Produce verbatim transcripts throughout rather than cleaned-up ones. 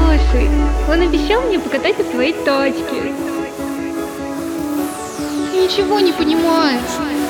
хороший. Он обещал мне покатать на своей тачке. Ты ничего не понимаешь.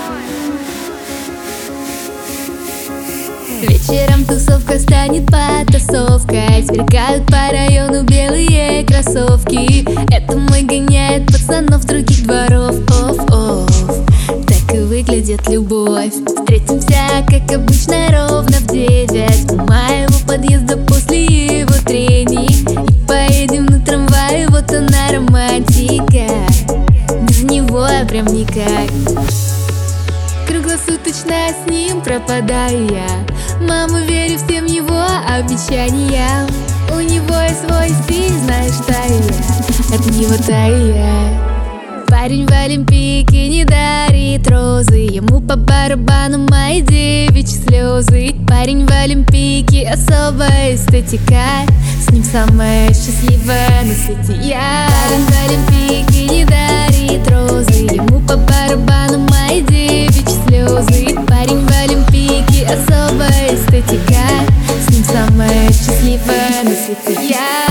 Вечером тусовка станет потасовкой. Сверкают по району белые кроссовки. Это мой гоняет пацанов других дворов. Оф-оф, так и выглядит любовь. Встретимся, как обычно, ровно в девять у моего подъезда после его трений. И поедем на трамвае, вот она романтика. Без него я прям никак. Круглосуточно с ним пропадаю я. Мама, верю всем его обещаниям. У него есть свой стиль, знаешь, таю я. От него таю я. Парень в Олимпийке не дарит розы. Ему по барабану мои девичьи слезы. Парень в Олимпийке особая эстетика. С ним самая счастливая на свете я. Парень в Олимпийке не дарит розы. Ему по барабану мои девичьи слезы. Парень в Олимпийке особая эстетика. С ним самая счастливая на свете я.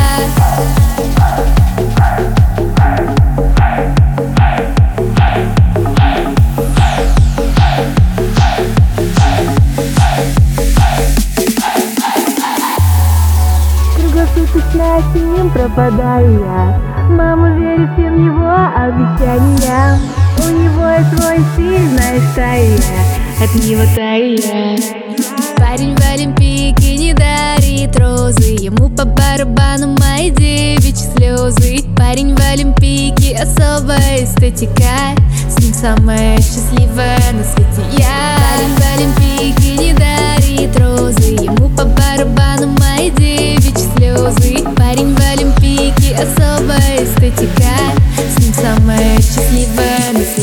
Круглосуточно с ним пропадаю я. Мама, верю всем его обещаниям. У него есть свой стиль, знаешь, таю я. От него таю я. Парень в Олимпийке не дарит розы. Ему по барабану мои девичьи слезы. Парень в Олимпийке особая эстетика. С ним самая счастливая на свете я. Парень в Олимпийке не дарит розы. Ему по барабану мои девичьи слезы. Парень в Олимпийке особая эстетика. С ним самая счастливая на свете.